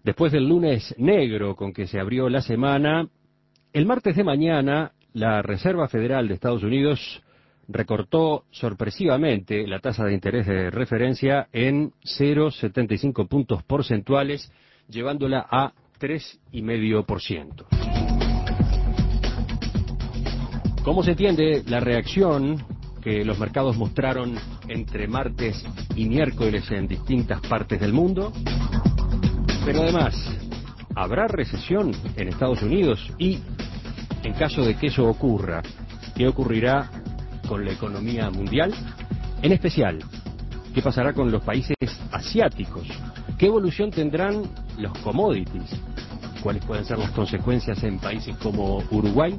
Después del lunes negro con que se abrió la semana, el martes de mañana la Reserva Federal de Estados Unidos recortó sorpresivamente la tasa de interés de referencia en 0,75 puntos porcentuales, llevándola a 3,5%. ¿Cómo se entiende la reacción que los mercados mostraron entre martes y miércoles en distintas partes del mundo? Pero además, ¿habrá recesión en Estados Unidos? Y, en caso de que eso ocurra, ¿qué ocurrirá con la economía mundial? En especial, ¿qué pasará con los países asiáticos? ¿Qué evolución tendrán los commodities? ¿Cuáles pueden ser las consecuencias en países como Uruguay?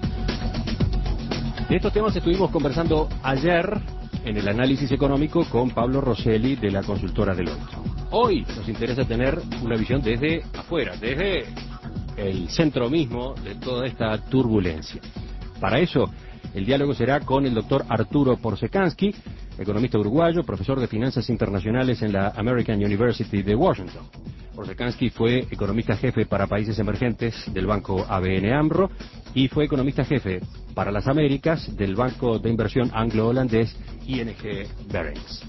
De estos temas estuvimos conversando ayer en el análisis económico con Pablo Rosselli de la consultora Deloitte. Hoy nos interesa tener una visión desde afuera, desde el centro mismo de toda esta turbulencia. Para eso, el diálogo será con el doctor Arturo Porzecanski, economista uruguayo, profesor de finanzas internacionales en la American University de Washington. Porzecanski fue economista jefe para países emergentes del banco ABN AMRO y fue economista jefe para las Américas del banco de inversión anglo-holandés ING Barings.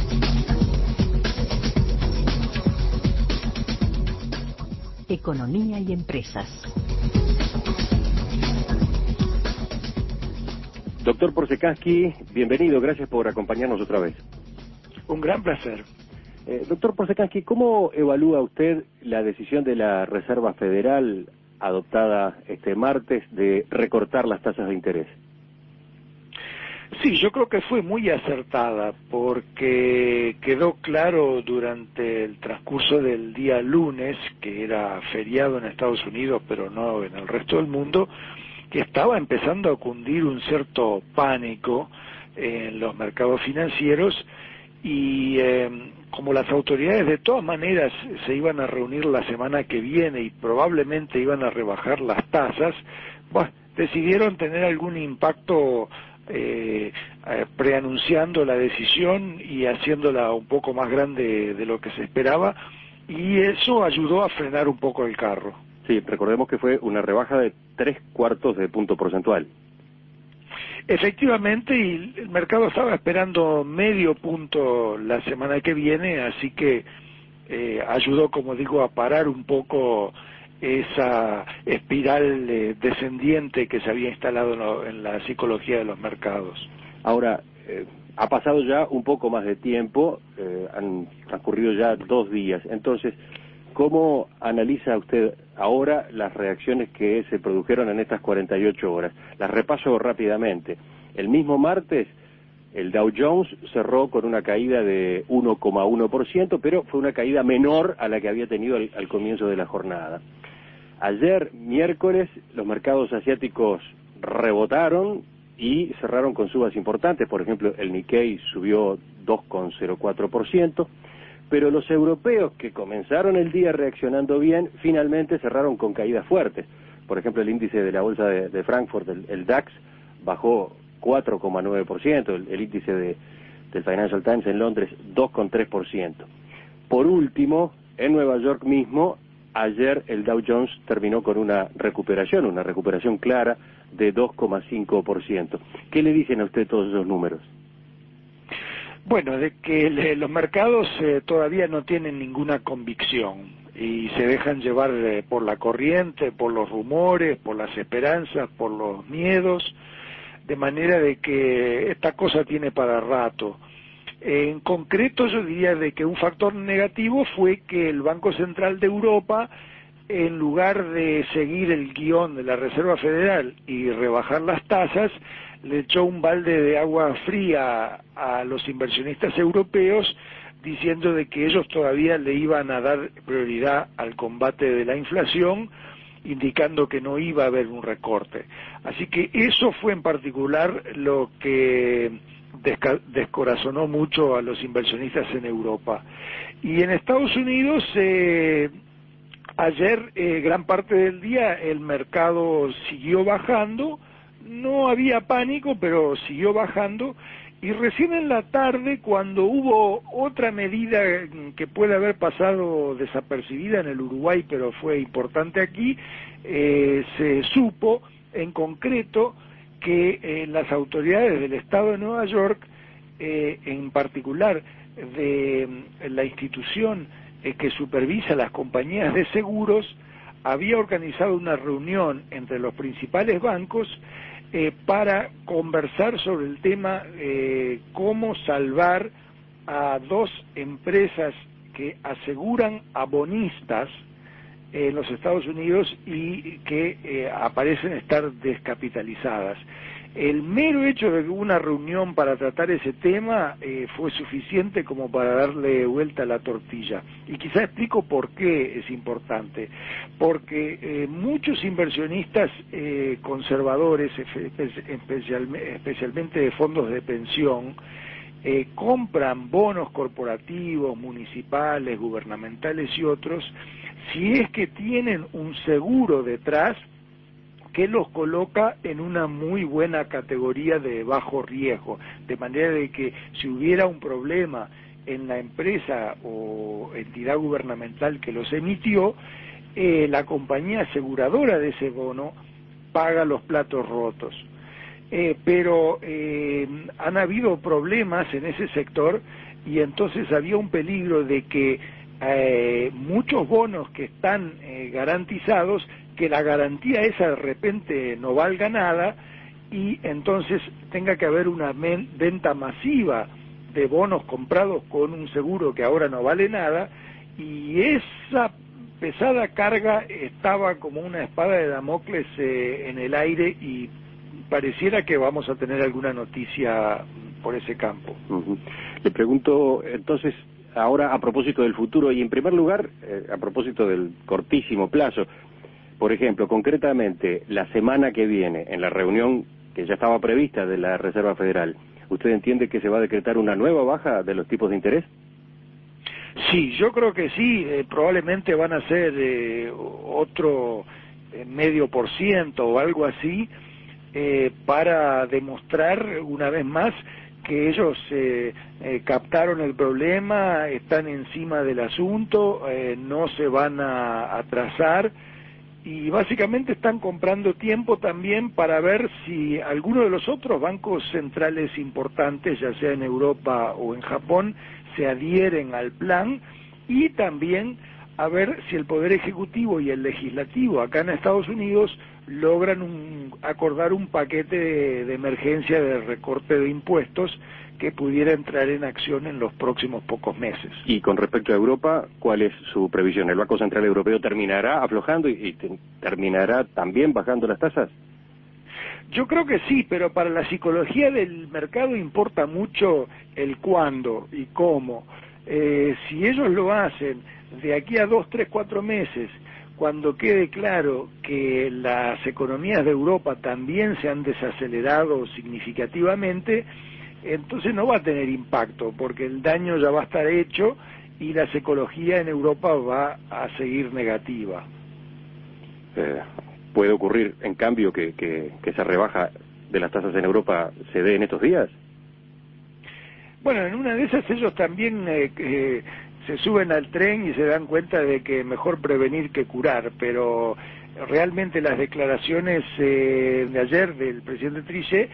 Economía y empresas. Doctor Porzecanski, bienvenido, gracias por acompañarnos otra vez. Un gran placer. Doctor Porzecanski, ¿cómo evalúa usted la decisión de la Reserva Federal adoptada este martes de recortar las tasas de interés? Sí, yo creo que fue muy acertada porque quedó claro durante el transcurso del día lunes, que era feriado en Estados Unidos pero no en el resto del mundo, que estaba empezando a cundir un cierto pánico en los mercados financieros y como las autoridades de todas maneras se iban a reunir la semana que viene y probablemente iban a rebajar las tasas, bueno, decidieron tener algún impacto preanunciando la decisión y haciéndola un poco más grande de lo que se esperaba, y eso ayudó a frenar un poco el carro. Sí, recordemos que fue una rebaja de 3/4 de punto porcentual. Efectivamente, y el mercado estaba esperando medio punto la semana que viene, así que ayudó, como digo, a parar un poco esa espiral descendiente que se había instalado en la psicología de los mercados. Ahora, ha pasado ya un poco más de tiempo, han transcurrido ya 2 días, entonces, ¿cómo analiza usted ahora las reacciones que se produjeron en estas 48 horas? Las repaso rápidamente. El mismo martes, el Dow Jones cerró con una caída de 1,1%, pero fue una caída menor a la que había tenido al comienzo de la jornada. Ayer, miércoles, los mercados asiáticos rebotaron y cerraron con subas importantes. Por ejemplo, el Nikkei subió 2,04%, pero los europeos, que comenzaron el día reaccionando bien, finalmente cerraron con caídas fuertes. Por ejemplo, el índice de la bolsa de Frankfurt, el DAX, bajó 4,9%, el índice del Financial Times en Londres 2,3%. Por último, en Nueva York mismo, ayer el Dow Jones terminó con una recuperación clara de 2,5%. ¿Qué le dicen a usted todos esos números? Bueno, de que los mercados todavía no tienen ninguna convicción y se dejan llevar por la corriente, por los rumores, por las esperanzas, por los miedos, de manera de que esta cosa tiene para rato. En concreto, yo diría de que un factor negativo fue que el Banco Central de Europa, en lugar de seguir el guión de la Reserva Federal y rebajar las tasas, le echó un balde de agua fría a los inversionistas europeos, diciendo de que ellos todavía le iban a dar prioridad al combate de la inflación, indicando que no iba a haber un recorte. Así que eso fue en particular lo que descorazonó mucho a los inversionistas en Europa. Y en Estados Unidos, ayer, gran parte del día, el mercado siguió bajando, no había pánico, pero siguió bajando, Y recién en la tarde, cuando hubo otra medida que puede haber pasado desapercibida en el Uruguay, pero fue importante aquí, se supo en concreto que las autoridades del Estado de Nueva York, en particular de la institución que supervisa las compañías de seguros, había organizado una reunión entre los principales bancos para conversar sobre el tema cómo salvar a dos empresas que aseguran a bonistas en los Estados Unidos y que aparecen estar descapitalizadas. El mero hecho de que hubo una reunión para tratar ese tema fue suficiente como para darle vuelta a la tortilla. Y quizá explico por qué es importante. Porque muchos inversionistas conservadores, especialmente de fondos de pensión, compran bonos corporativos, municipales, gubernamentales y otros, si es que tienen un seguro detrás que los coloca en una muy buena categoría de bajo riesgo, de manera de que si hubiera un problema en la empresa o entidad gubernamental que los emitió, la compañía aseguradora de ese bono paga los platos rotos. Pero han habido problemas en ese sector y entonces había un peligro de que muchos bonos que están garantizados, que la garantía esa de repente no valga nada y entonces tenga que haber una venta masiva de bonos comprados con un seguro que ahora no vale nada, y esa pesada carga estaba como una espada de Damocles en el aire y pareciera que vamos a tener alguna noticia por ese campo. Le pregunto entonces ahora a propósito del futuro y en primer lugar a propósito del cortísimo plazo. Por ejemplo, concretamente, la semana que viene, en la reunión que ya estaba prevista de la Reserva Federal, ¿usted entiende que se va a decretar una nueva baja de los tipos de interés? Sí, yo creo que sí, probablemente van a ser otro 0,5% o algo así, para demostrar una vez más que ellos captaron el problema, están encima del asunto, no se van a atrasar. Y básicamente están comprando tiempo también para ver si alguno de los otros bancos centrales importantes, ya sea en Europa o en Japón, se adhieren al plan, y también a ver si el Poder Ejecutivo y el Legislativo acá en Estados Unidos logran acordar un paquete de emergencia de recorte de impuestos que pudiera entrar en acción en los próximos pocos meses. Y con respecto a Europa, ¿cuál es su previsión? ¿El Banco Central Europeo terminará aflojando y terminará también bajando las tasas? Yo creo que sí, pero para la psicología del mercado importa mucho el cuándo y cómo. Si ellos lo hacen de aquí a 2, 3, 4 meses, cuando quede claro que las economías de Europa también se han desacelerado significativamente, entonces no va a tener impacto, porque el daño ya va a estar hecho y la psicología en Europa va a seguir negativa. ¿Puede ocurrir, en cambio, que esa rebaja de las tasas en Europa se dé en estos días? Bueno, en una de esas ellos también se suben al tren y se dan cuenta de que mejor prevenir que curar, pero realmente las declaraciones de ayer del presidente Trichet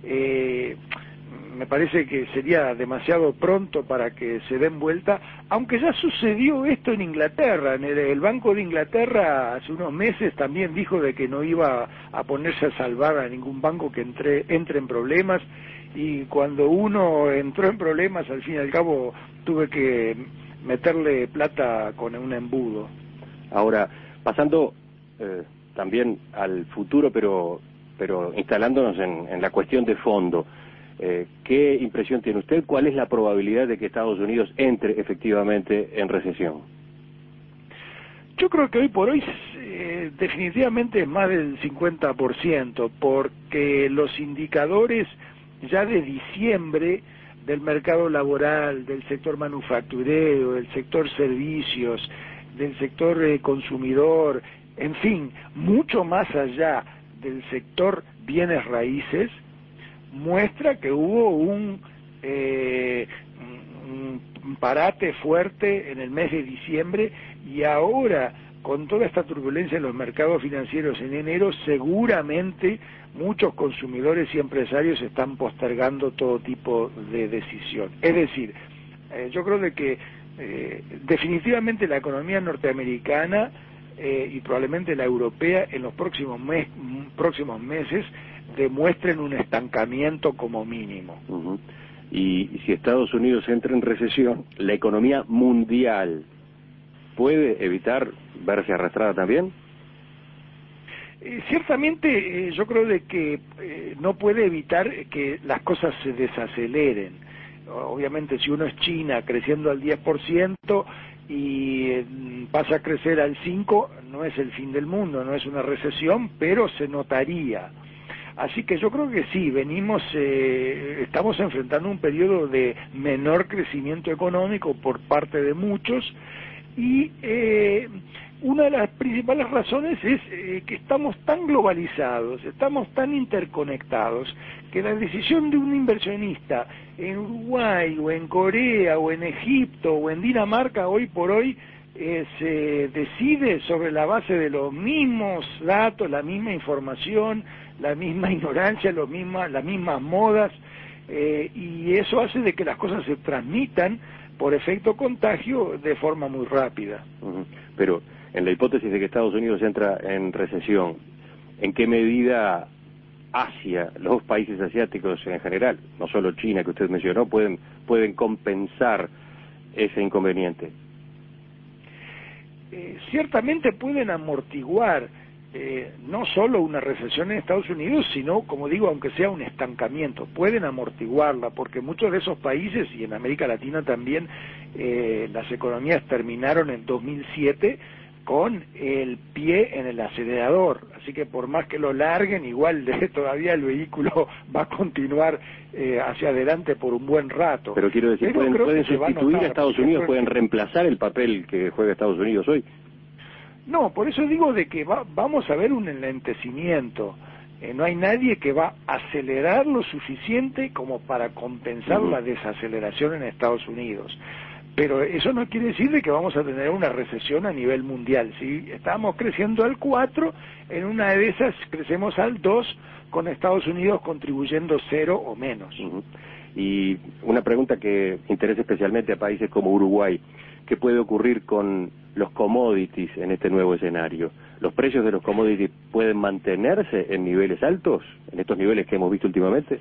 me parece que sería demasiado pronto para que se den vuelta, aunque ya sucedió esto en Inglaterra. El Banco de Inglaterra hace unos meses también dijo de que no iba a ponerse a salvar a ningún banco que entre en problemas, y cuando uno entró en problemas, al fin y al cabo tuve que meterle plata con un embudo. Ahora, pasando también al futuro, pero instalándonos en la cuestión de fondo, ¿qué impresión tiene usted? ¿Cuál es la probabilidad de que Estados Unidos entre efectivamente en recesión? Yo creo que hoy por hoy definitivamente es más del 50%, porque los indicadores ya de diciembre del mercado laboral, del sector manufacturero, del sector servicios, del sector consumidor, en fin, mucho más allá del sector bienes raíces, muestra que hubo un un parate fuerte en el mes de diciembre, y ahora con toda esta turbulencia en los mercados financieros en enero, seguramente muchos consumidores y empresarios están postergando todo tipo de decisión. Es decir, yo creo de que definitivamente la economía norteamericana y probablemente la europea en los próximos meses demuestren un estancamiento como mínimo. Uh-huh. Y si Estados Unidos entra en recesión, ¿la economía mundial puede evitar verse arrastrada también? Ciertamente yo creo de que no puede evitar que las cosas se desaceleren. Obviamente si uno es China creciendo al 10% y pasa a crecer al 5%, no es el fin del mundo, no es una recesión, pero se notaría. Así que yo creo que sí, estamos enfrentando un periodo de menor crecimiento económico por parte de muchos, y una de las principales razones es que estamos tan globalizados, estamos tan interconectados, que la decisión de un inversionista en Uruguay o en Corea o en Egipto o en Dinamarca hoy por hoy se decide sobre la base de los mismos datos, la misma información, la misma ignorancia, las mismas modas, y eso hace de que las cosas se transmitan por efecto contagio de forma muy rápida. Uh-huh. Pero en la hipótesis de que Estados Unidos entra en recesión, ¿en qué medida Asia, los países asiáticos en general, no solo China que usted mencionó, pueden compensar ese inconveniente? Ciertamente pueden amortiguar no solo una recesión en Estados Unidos, sino, como digo, aunque sea un estancamiento, pueden amortiguarla, porque muchos de esos países, y en América Latina también, las economías terminaron en 2007 con el pie en el acelerador, así que por más que lo larguen, igual todavía el vehículo va a continuar hacia adelante por un buen rato. Pero quiero decir, pueden sustituir a Estados Unidos, pueden reemplazar el papel que juega Estados Unidos hoy. No, por eso digo de que vamos a ver un enlentecimiento. No hay nadie que va a acelerar lo suficiente como para compensar la desaceleración en Estados Unidos. Pero eso no quiere decir de que vamos a tener una recesión a nivel mundial. Si estamos creciendo al 4, en una de esas crecemos al 2, con Estados Unidos contribuyendo 0 o menos. Y una pregunta que interesa especialmente a países como Uruguay: ¿qué puede ocurrir con los commodities en este nuevo escenario? ¿Los precios de los commodities pueden mantenerse en niveles altos, en estos niveles que hemos visto últimamente?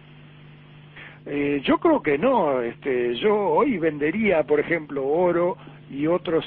Yo creo que no. Yo hoy vendería, por ejemplo, oro y otros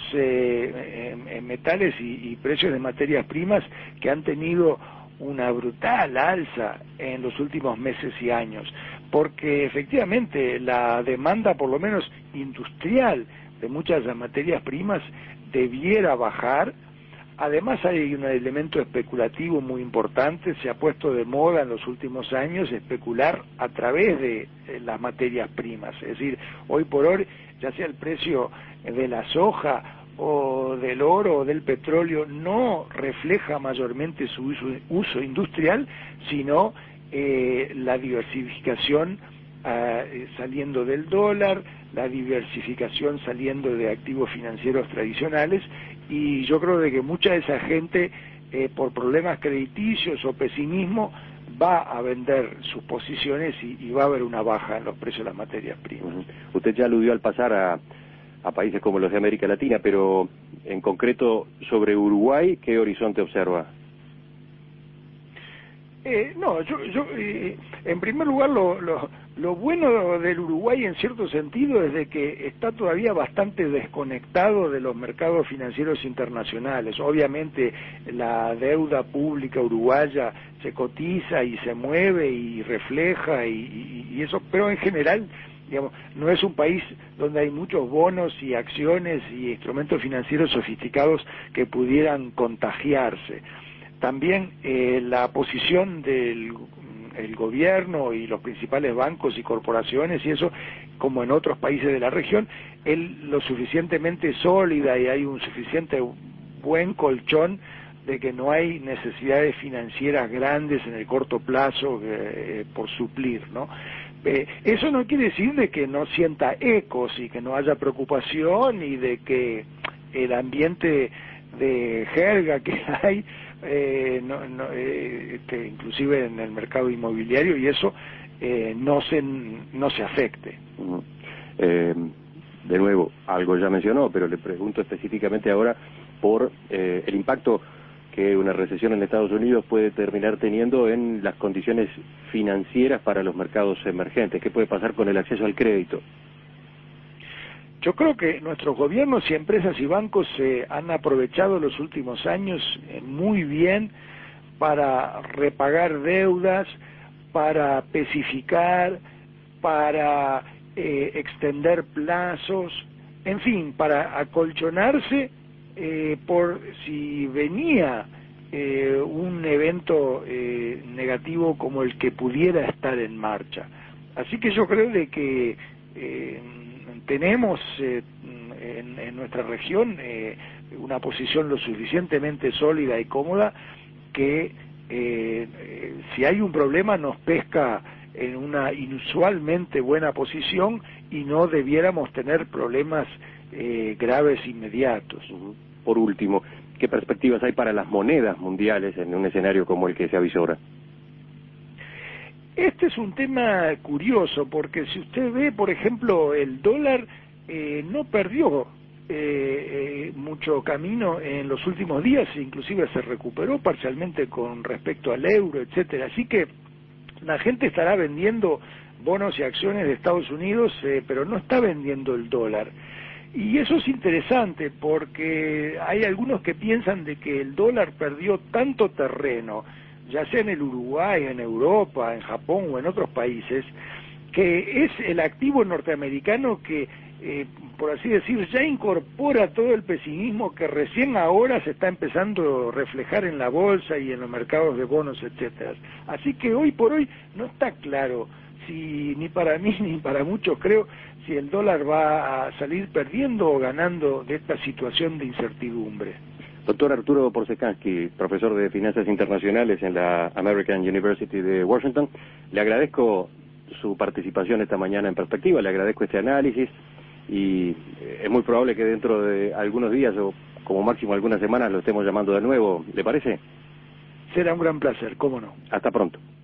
metales y precios de materias primas que han tenido una brutal alza en los últimos meses y años, porque efectivamente la demanda, por lo menos industrial, de muchas de las materias primas debiera bajar. Además hay un elemento especulativo muy importante, se ha puesto de moda en los últimos años especular a través de las materias primas, es decir, hoy por hoy, ya sea el precio de la soja o del oro o del petróleo, no refleja mayormente su uso industrial, sino la diversificación saliendo del dólar, la diversificación saliendo de activos financieros tradicionales, y yo creo de que mucha de esa gente, por problemas crediticios o pesimismo, va a vender sus posiciones y va a haber una baja en los precios de las materias primas. Usted ya aludió al pasar a países como los de América Latina, pero en concreto sobre Uruguay, ¿qué horizonte observa? No, yo en primer lugar lo bueno del Uruguay en cierto sentido es de que está todavía bastante desconectado de los mercados financieros internacionales. Obviamente la deuda pública uruguaya se cotiza y se mueve y refleja y eso, pero en general, digamos, no es un país donde hay muchos bonos y acciones y instrumentos financieros sofisticados que pudieran contagiarse. También la posición del gobierno y los principales bancos y corporaciones y eso, como en otros países de la región, es lo suficientemente sólida y hay un suficiente buen colchón de que no hay necesidades financieras grandes en el corto plazo por suplir, ¿no? Eso no quiere decir de que no sienta ecos y que no haya preocupación y de que el ambiente de jerga que hay, inclusive en el mercado inmobiliario y eso, no se afecte. Uh-huh. De nuevo, algo ya mencionó, pero le pregunto específicamente ahora por el impacto que una recesión en Estados Unidos puede terminar teniendo en las condiciones financieras para los mercados emergentes. ¿Qué puede pasar con el acceso al crédito? Yo creo que nuestros gobiernos y empresas y bancos han aprovechado los últimos años muy bien para repagar deudas, para especificar, para extender plazos, en fin, para acolchonarse por si venía un evento negativo como el que pudiera estar en marcha. Así que yo creo de que tenemos en nuestra región una posición lo suficientemente sólida y cómoda que si hay un problema nos pesca en una inusualmente buena posición y no debiéramos tener problemas graves inmediatos. Por último, ¿qué perspectivas hay para las monedas mundiales en un escenario como el que se avisora? Este es un tema curioso porque si usted ve, por ejemplo, el dólar no perdió mucho camino en los últimos días, inclusive se recuperó parcialmente con respecto al euro, etcétera. Así que la gente estará vendiendo bonos y acciones de Estados Unidos, pero no está vendiendo el dólar. Y eso es interesante porque hay algunos que piensan de que el dólar perdió tanto terreno, ya sea en el Uruguay, en Europa, en Japón o en otros países, que es el activo norteamericano que, por así decir, ya incorpora todo el pesimismo que recién ahora se está empezando a reflejar en la bolsa y en los mercados de bonos, etcétera. Así que hoy por hoy no está claro, ni para mí ni para muchos creo, si el dólar va a salir perdiendo o ganando de esta situación de incertidumbre. Doctor Arturo Porzecanski, profesor de Finanzas Internacionales en la American University de Washington, le agradezco su participación esta mañana en Perspectiva, le agradezco este análisis y es muy probable que dentro de algunos días o como máximo algunas semanas lo estemos llamando de nuevo, ¿le parece? Será un gran placer, cómo no. Hasta pronto.